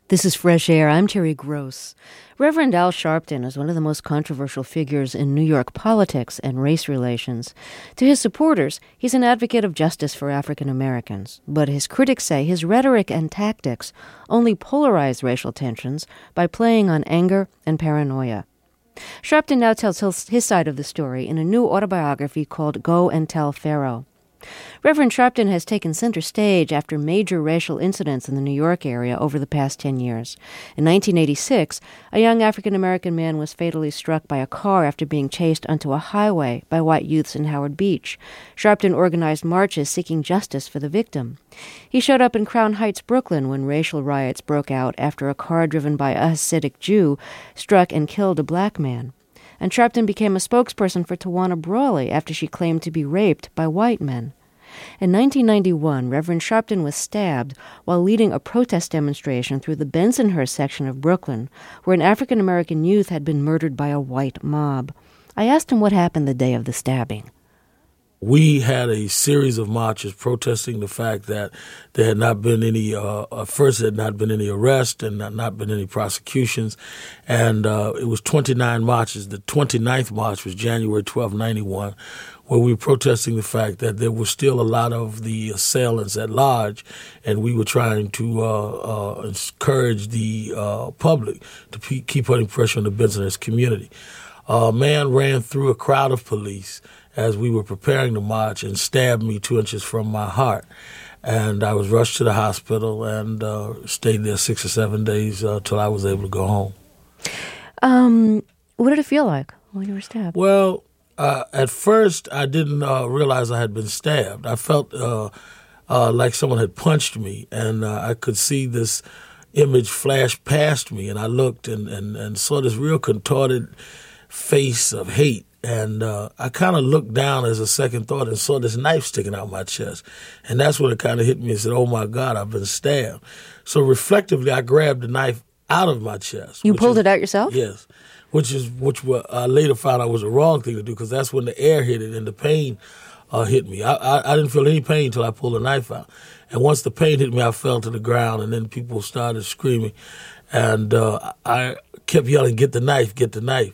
This is Fresh Air. I'm Terry Gross. Reverend Al Sharpton is one of the most controversial figures in New York politics and race relations. To his supporters, he's an advocate of justice for African Americans. But his critics say his rhetoric and tactics only polarize racial tensions by playing on anger and paranoia. Sharpton now tells his side of the story in a new autobiography called Go and Tell Pharaoh. Reverend Sharpton has taken center stage after major racial incidents in the New York area over the past 10 years. In 1986, a young African-American man was fatally struck by a car after being chased onto a highway by white youths in Howard Beach. Sharpton organized marches seeking justice for the victim. He showed up in Crown Heights, Brooklyn, when racial riots broke out after a car driven by a Hasidic Jew struck and killed a black man. And Sharpton became a spokesperson for Tawana Brawley after she claimed to be raped by white men. In 1991, Reverend Sharpton was stabbed while leading a protest demonstration through the Bensonhurst section of Brooklyn, where an African-American youth had been murdered by a white mob. I asked him what happened the day of the stabbing. We had a series of marches protesting the fact that there had not been any, first there had not been any arrests and not been any prosecutions. And it was 29 marches. The 29th march was January 12, 91, where we were protesting the fact that there were still a lot of the assailants at large, and we were trying to encourage the public to keep putting pressure on the Bensonhurst community. A man ran through a crowd of police as we were preparing to march and stabbed me 2 inches from my heart. And I was rushed to the hospital and stayed there 6 or 7 days till I was able to go home. What did it feel like when you were stabbed? Well, at first I didn't realize I had been stabbed. I felt like someone had punched me, and I could see this image flash past me, and I looked and saw this real contorted face of hate. And I kind of looked down as a second thought and saw this knife sticking out my chest. And that's when it kind of hit me and said, oh, my God, I've been stabbed. So reflectively, I grabbed the knife out of my chest. You pulled it out yourself? Yes, which I later found out was the wrong thing to do, because that's when the air hit it and the pain hit me. I didn't feel any pain until I pulled the knife out. And once the pain hit me, I fell to the ground, and then people started screaming. And I kept yelling, get the knife, get the knife.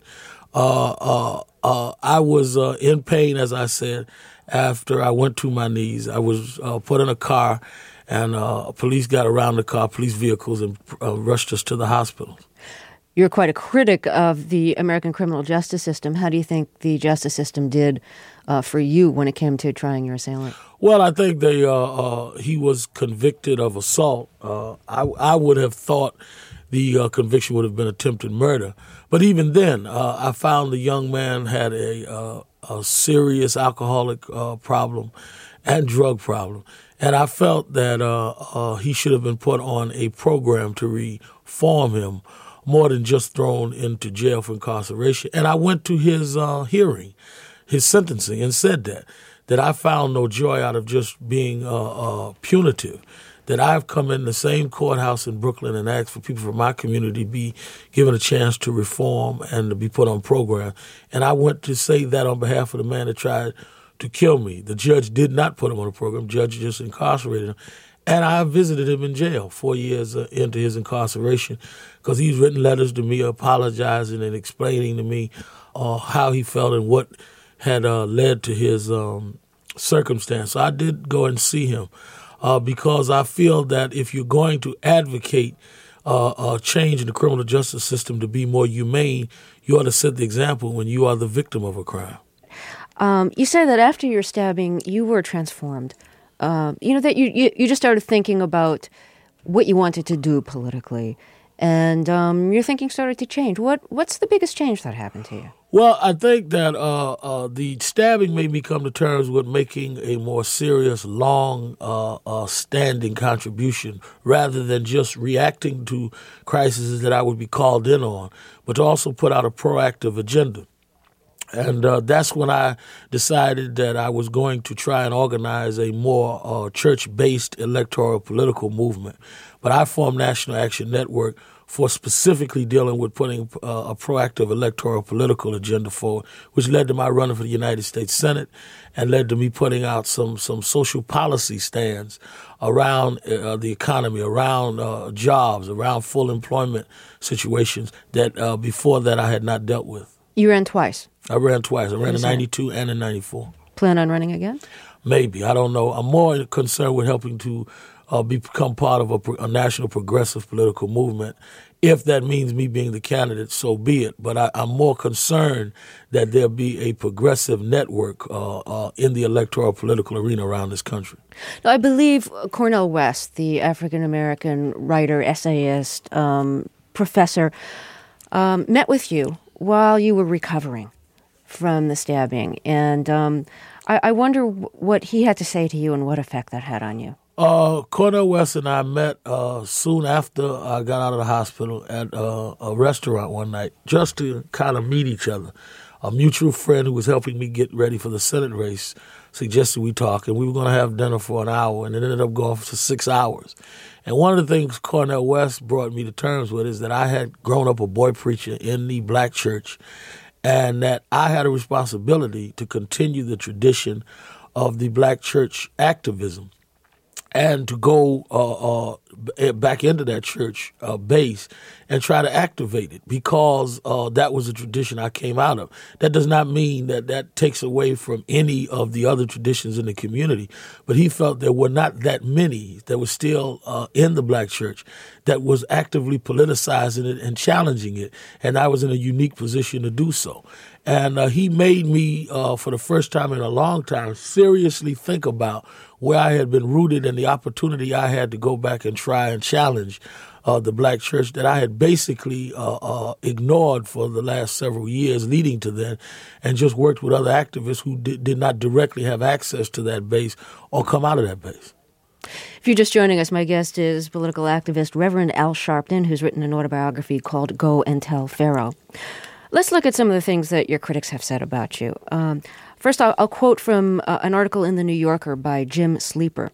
I was in pain, as I said, after I went to my knees. I was put in a car, and police got around the car, police vehicles, and rushed us to the hospital. You're quite a critic of the American criminal justice system. How do you think the justice system did for you when it came to trying your assailant? Well, I think he was convicted of assault. I would have thought the conviction would have been attempted murder. But even then, I found the young man had a serious alcoholic problem and drug problem. And I felt that he should have been put on a program to reform him more than just thrown into jail for incarceration. And I went to his hearing, his sentencing, and said that I found no joy out of just being punitive, that I've come in the same courthouse in Brooklyn and asked for people from my community to be given a chance to reform and to be put on program. And I went to say that on behalf of the man that tried to kill me. The judge did not put him on a program. The judge just incarcerated him. And I visited him in jail 4 years into his incarceration, because he's written letters to me apologizing and explaining to me how he felt and what had led to his circumstance. So I did go and see him because I feel that if you're going to advocate a change in the criminal justice system to be more humane, you ought to set the example when you are the victim of a crime. You say that after your stabbing, you were transformed. That you just started thinking about what you wanted to do politically, and your thinking started to change. What's the biggest change that happened to you? Well, I think that the stabbing made me come to terms with making a more serious, long-standing contribution, rather than just reacting to crises that I would be called in on, but to also put out a proactive agenda. And that's when I decided that I was going to try and organize a more church-based electoral political movement. But I formed National Action Network for specifically dealing with putting a proactive electoral political agenda forward, which led to my running for the United States Senate and led to me putting out some social policy stands around the economy, around jobs, around full employment situations that before that I had not dealt with. You ran twice. I ran twice. I ran in 92 and in 94. Plan on running again? Maybe. I don't know. I'm more concerned with helping to become part of a national progressive political movement. If that means me being the candidate, so be it. But I'm more concerned that there be a progressive network in the electoral political arena around this country. Now, I believe Cornel West, the African-American writer, essayist, professor, met with you while you were recovering from the stabbing. And I wonder what he had to say to you and what effect that had on you. Cornel West and I met soon after I got out of the hospital at a restaurant one night just to kind of meet each other. A mutual friend who was helping me get ready for the Senate race suggested we talk, and we were going to have dinner for an hour, and it ended up going for 6 hours. And one of the things Cornel West brought me to terms with is that I had grown up a boy preacher in the black church, and that I had a responsibility to continue the tradition of the black church activism and to go back into that church base and try to activate it because that was a tradition I came out of. That does not mean that takes away from any of the other traditions in the community, but he felt there were not that many that were still in the black church that was actively politicizing it and challenging it, and I was in a unique position to do so. And he made me, for the first time in a long time, seriously think about where I had been rooted and the opportunity I had to go back and try and challenge the black church that I had basically ignored for the last several years leading to then, and just worked with other activists who did not directly have access to that base or come out of that base. If you're just joining us, my guest is political activist Reverend Al Sharpton, who's written an autobiography called Go and Tell Pharaoh. Let's look at some of the things that your critics have said about you. First, I'll quote from an article in The New Yorker by Jim Sleeper.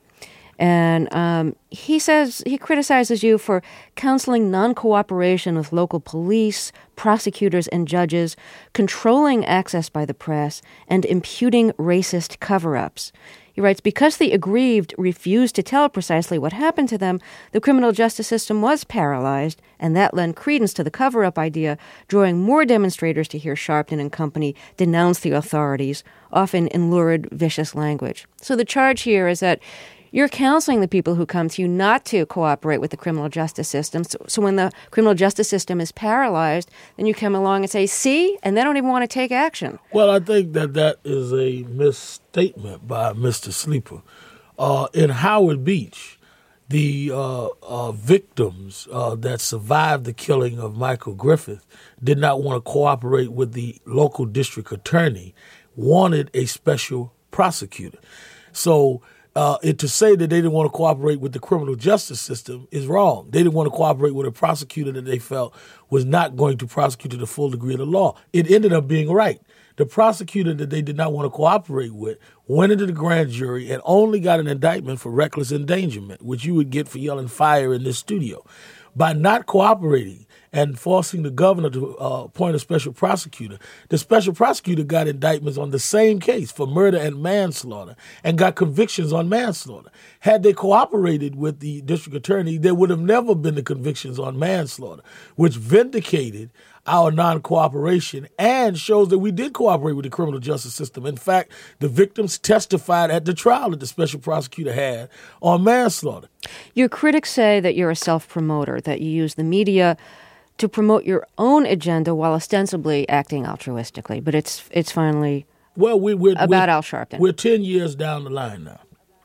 And he says he criticizes you for counseling non-cooperation with local police, prosecutors, and judges, controlling access by the press, and imputing racist cover-ups. He writes, because the aggrieved refused to tell precisely what happened to them, the criminal justice system was paralyzed, and that lent credence to the cover-up idea, drawing more demonstrators to hear Sharpton and company denounce the authorities, often in lurid, vicious language. So the charge here is that you're counseling the people who come to you not to cooperate with the criminal justice system. So when the criminal justice system is paralyzed, then you come along and say, see, and they don't even want to take action. Well, I think that is a misstatement by Mr. Sleeper. In Howard Beach, the victims that survived the killing of Michael Griffith did not want to cooperate with the local district attorney, wanted a special prosecutor. So to say that they didn't want to cooperate with the criminal justice system is wrong. They didn't want to cooperate with a prosecutor that they felt was not going to prosecute to the full degree of the law. It ended up being right. The prosecutor that they did not want to cooperate with went into the grand jury and only got an indictment for reckless endangerment, which you would get for yelling fire in this studio. By not cooperating and forcing the governor to appoint a special prosecutor, the special prosecutor got indictments on the same case for murder and manslaughter and got convictions on manslaughter. Had they cooperated with the district attorney, there would have never been the convictions on manslaughter, which vindicated our non-cooperation and shows that we did cooperate with the criminal justice system. In fact, the victims testified at the trial that the special prosecutor had on manslaughter. Your critics say that you're a self-promoter, that you use the media to promote your own agenda while ostensibly acting altruistically. But it's finally we're about Al Sharpton. We're 10 years down the line now.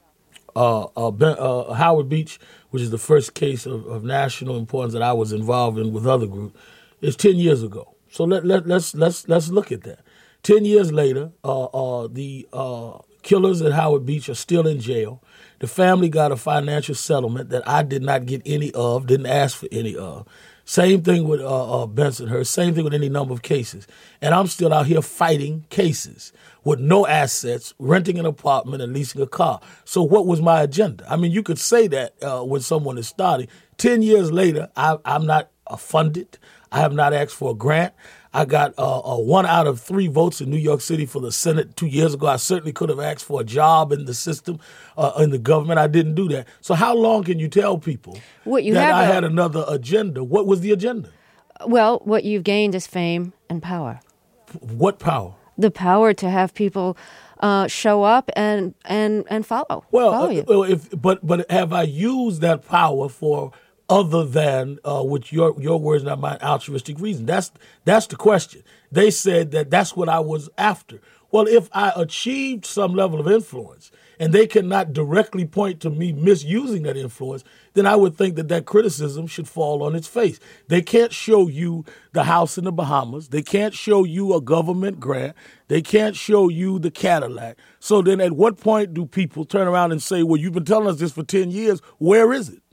Howard Beach, which is the first case of national importance that I was involved in with other groups, is 10 years ago. So let's look at that. 10 years later, the killers at Howard Beach are still in jail. The family got a financial settlement that I did not get any of, didn't ask for any of. Same thing with Bensonhurst, same thing with any number of cases. And I'm still out here fighting cases with no assets, renting an apartment and leasing a car. So what was my agenda? I mean, you could say that when someone is starting. 10 years later, I'm not funded. I have not asked for a grant. I got 1 out of 3 votes in New York City for the Senate 2 years ago. I certainly could have asked for a job in the system, in the government. I didn't do that. So how long can you tell people that I had another agenda? What was the agenda? Well, what you've gained is fame and power. What power? The power to have people show up and follow. Well, follow you. But have I used that power for other than, with your words, not mine, altruistic reason? That's the question. They said that that's what I was after. Well, if I achieved some level of influence and they cannot directly point to me misusing that influence, then I would think that criticism should fall on its face. They can't show you the house in the Bahamas. They can't show you a government grant. They can't show you the Cadillac. So then at what point do people turn around and say, well, you've been telling us this for 10 years. Where is it?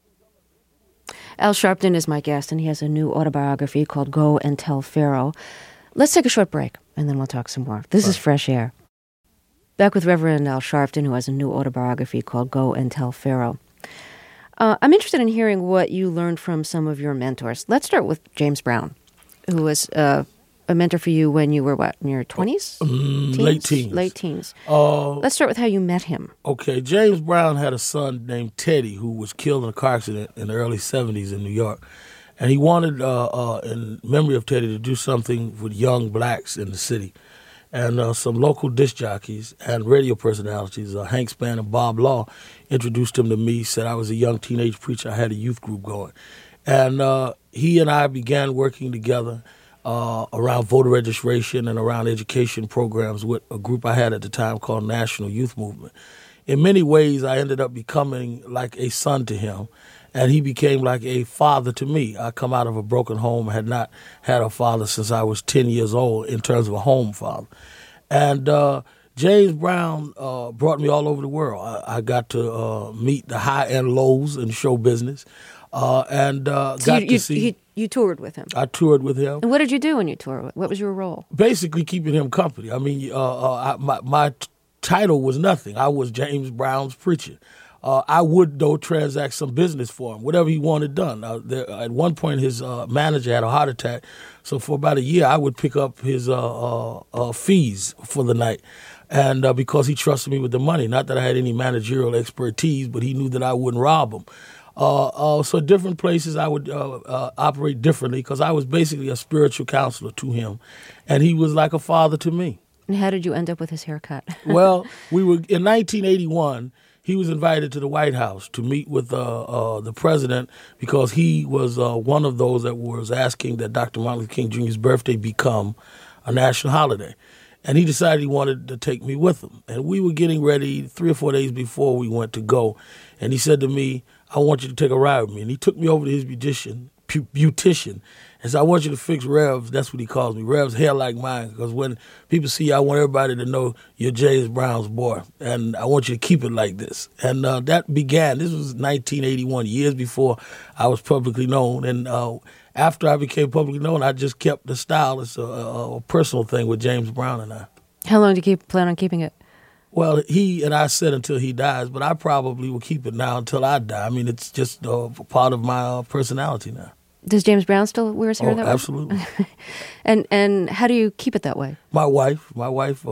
Al Sharpton is my guest, and he has a new autobiography called Go and Tell Pharaoh. Let's take a short break, and then we'll talk some more. This is Fresh Air. Back with Reverend Al Sharpton, who has a new autobiography called Go and Tell Pharaoh. I'm interested in hearing what you learned from some of your mentors. Let's start with James Brown, who was a mentor for you when you were, in your 20s? Late teens. Late teens. Let's start with how you met him. Okay, James Brown had a son named Teddy who was killed in a car accident in the early 70s in New York. And he wanted, in memory of Teddy, to do something with young blacks in the city. And some local disc jockeys and radio personalities, Hank Spann and Bob Law, introduced him to me, said I was a young teenage preacher. I had a youth group going. And he and I began working together around voter registration and around education programs with a group I had at the time called National Youth Movement. In many ways, I ended up becoming like a son to him, and he became like a father to me. I come out of a broken home, had not had a father since I was 10 years old in terms of a home father. And James Brown brought me all over the world. I got to meet the high and lows in show business. You toured with him? I toured with him. And what did you do when you toured? What was your role? Basically keeping him company. I mean, my title was nothing. I was James Brown's preacher. I would, though, transact some business for him, whatever he wanted done. At one point, his manager had a heart attack, so for about a year, I would pick up his fees for the night. And because he trusted me with the money, not that I had any managerial expertise, but he knew that I wouldn't rob him. So different places I would operate differently because I was basically a spiritual counselor to him, and he was like a father to me. And how did you end up with his haircut? Well, we were in 1981. He was invited to the White House to meet with the president because he was one of those that was asking that Dr. Martin Luther King Jr.'s birthday become a national holiday. And he decided he wanted to take me with him. And we were getting ready 3 or 4 days before we went to go. And he said to me, I want you to take a ride with me. And he took me over to his beautician. And said, I want you to fix Rev's, that's what he calls me, Rev's hair like mine. Because when people see you, I want everybody to know you're James Brown's boy. And I want you to keep it like this. And that began, this was 1981, years before I was publicly known. And after I became publicly known, I just kept the style. It's a personal thing with James Brown and I. How long do you plan on keeping it? Well, he and I said until he dies, but I probably will keep it now until I die. I mean, it's just part of my personality now. Does James Brown still wear his hair that way? Absolutely. And how do you keep it that way? My wife is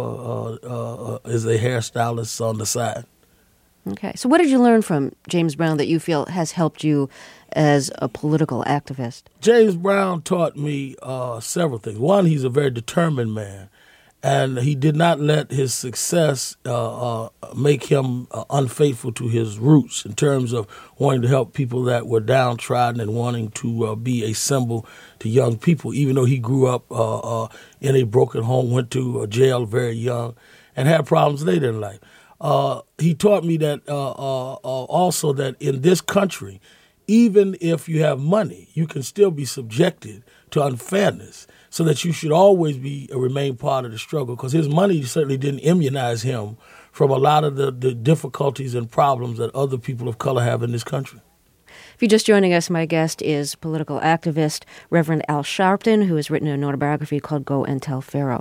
a hairstylist on the side. Okay. So what did you learn from James Brown that you feel has helped you as a political activist? James Brown taught me several things. One, he's a very determined man. And he did not let his success make him unfaithful to his roots in terms of wanting to help people that were downtrodden and wanting to be a symbol to young people, even though he grew up in a broken home, went to jail very young, and had problems later in life. He taught me that also that in this country, even if you have money, you can still be subjected to unfairness. So that you should always remain part of the struggle, because his money certainly didn't immunize him from a lot of the difficulties and problems that other people of color have in this country. If you're just joining us, my guest is political activist Reverend Al Sharpton, who has written an autobiography called Go and Tell Pharaoh.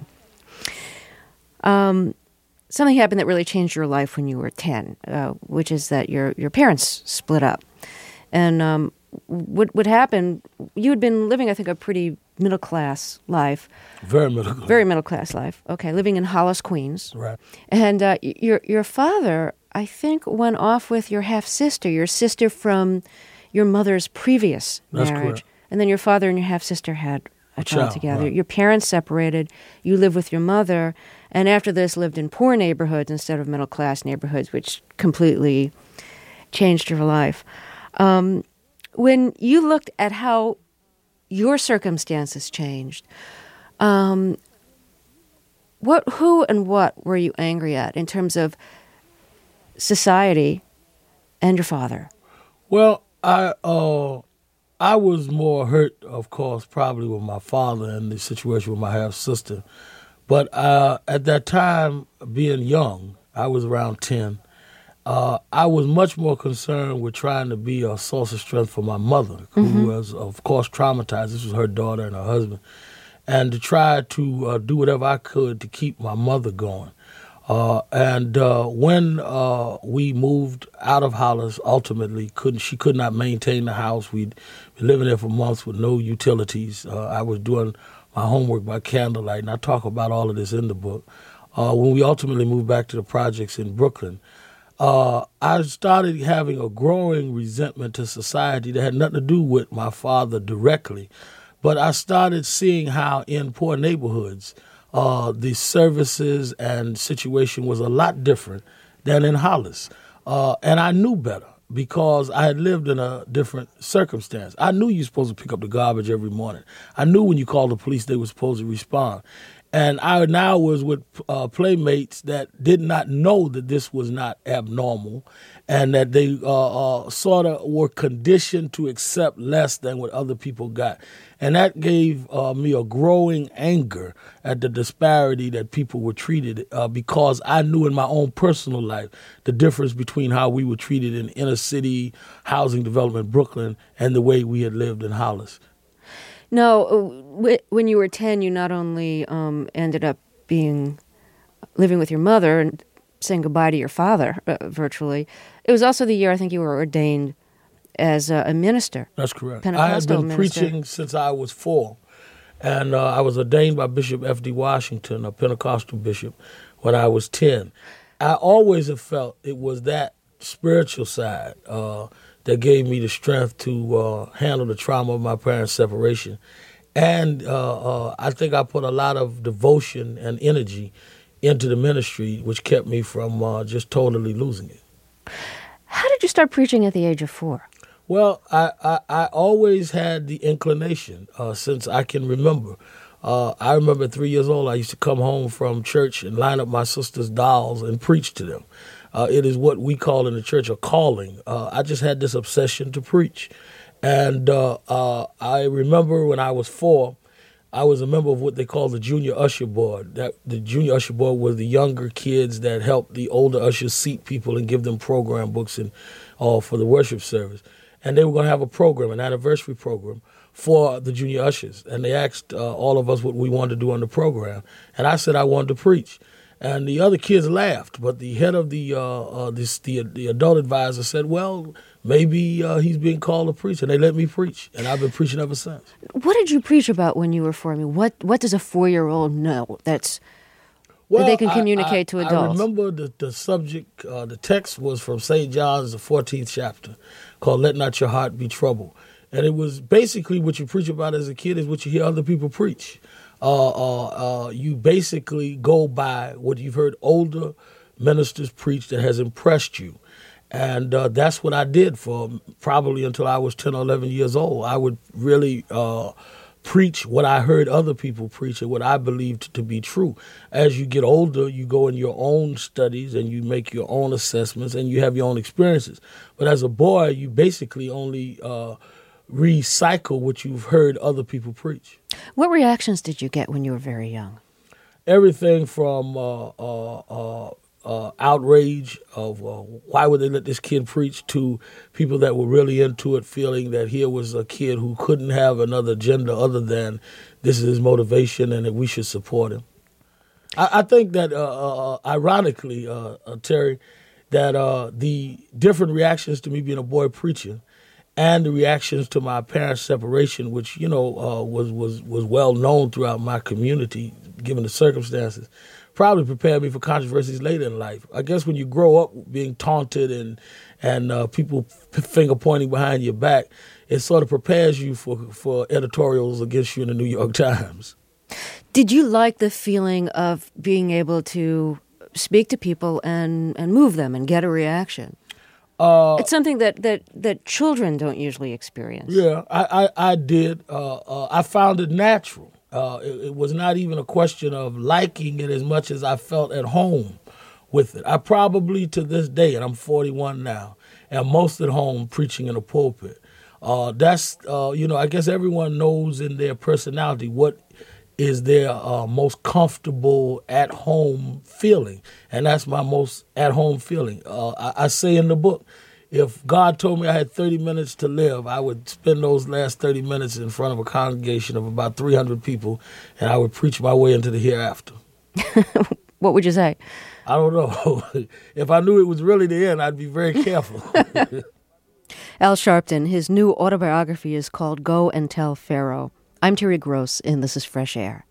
Something happened that really changed your life when you were 10, which is that your parents split up. And would happen. You had been living, I think, a pretty middle class life. Very middle class. Very middle class life. Okay, living in Hollis, Queens. Right. And your father, I think, went off with your half sister. Your sister from your mother's previous That's marriage. correct. And then your father and your half sister had a child together. Right. Your parents separated. You lived with your mother, and after this lived in poor neighborhoods instead of middle class neighborhoods, which completely changed your life. When you looked at how your circumstances changed, who and what were you angry at in terms of society and your father? Well, I was more hurt, of course, probably with my father and the situation with my half-sister. But at that time, being young, I was around 10, I was much more concerned with trying to be a source of strength for my mother, who was, of course, traumatized. This was her daughter and her husband. And to try to do whatever I could to keep my mother going. When we moved out of Hollis, ultimately, she could not maintain the house. We'd been living there for months with no utilities. I was doing my homework by candlelight, and I talk about all of this in the book. When we ultimately moved back to the projects in Brooklyn, I started having a growing resentment to society that had nothing to do with my father directly. But I started seeing how in poor neighborhoods, the services and situation was a lot different than in Hollis. And I knew better because I had lived in a different circumstance. I knew you were supposed to pick up the garbage every morning. I knew when you called the police, they were supposed to respond. And I now was with playmates that did not know that this was not abnormal and that they sort of were conditioned to accept less than what other people got. And that gave me a growing anger at the disparity that people were treated because I knew in my own personal life the difference between how we were treated in inner city housing development, Brooklyn, and the way we had lived in Hollis. No, when you were 10, you not only ended up living with your mother and saying goodbye to your father, virtually. It was also the year I think you were ordained as a minister. That's correct. Pentecostal I had been minister. preaching since I was 4, and I was ordained by Bishop F.D. Washington, a Pentecostal bishop, when I was 10. I always have felt it was that spiritual side that gave me the strength to handle the trauma of my parents' separation. And I think I put a lot of devotion and energy into the ministry, which kept me from just totally losing it. How did you start preaching at the age of 4? Well, I always had the inclination since I can remember. I remember at 3 years old, I used to come home from church and line up my sister's dolls and preach to them. It is what we call in the church a calling. I just had this obsession to preach. And I remember when I was 4, I was a member of what they call the Junior Usher Board. The Junior Usher Board was the younger kids that helped the older ushers seat people and give them program books and for the worship service. And they were going to have a program, an anniversary program, for the junior ushers. And they asked all of us what we wanted to do on the program. And I said I wanted to preach. And the other kids laughed, but the head of the adult advisor said, well, maybe he's being called to preach. And they let me preach. And I've been preaching ever since. What did you preach about when you were 4? I mean, what does a 4-year-old know that they can communicate to adults? I remember the subject, the text was from St. John's, the 14th chapter, called Let Not Your Heart Be Troubled. And it was basically what you preach about as a kid is what you hear other people preach. You basically go by what you've heard older ministers preach that has impressed you. And that's what I did for probably until I was 10 or 11 years old. I would really preach what I heard other people preach and what I believed to be true. As you get older, you go in your own studies and you make your own assessments and you have your own experiences. But as a boy, you basically only recycle what you've heard other people preach. What reactions did you get when you were very young? Everything from outrage of why would they let this kid preach to people that were really into it, feeling that here was a kid who couldn't have another agenda other than this is his motivation and that we should support him. I think that, ironically, Terry, that the different reactions to me being a boy preacher and the reactions to my parents' separation, which was well known throughout my community, given the circumstances, probably prepared me for controversies later in life. I guess when you grow up being taunted and people finger pointing behind your back, it sort of prepares you for editorials against you in the New York Times. Did you like the feeling of being able to speak to people and move them and get a reaction? It's something that children don't usually experience. Yeah, I did. I found it natural. It was not even a question of liking it as much as I felt at home with it. I probably, to this day, and I'm 41 now, am most at home preaching in a pulpit. I guess everyone knows in their personality what is their most comfortable at-home feeling, and that's my most at-home feeling. I say in the book, if God told me I had 30 minutes to live, I would spend those last 30 minutes in front of a congregation of about 300 people, and I would preach my way into the hereafter. What would you say? I don't know. If I knew it was really the end, I'd be very careful. Al Sharpton, his new autobiography is called Go and Tell Pharaoh. I'm Terry Gross, and this is Fresh Air.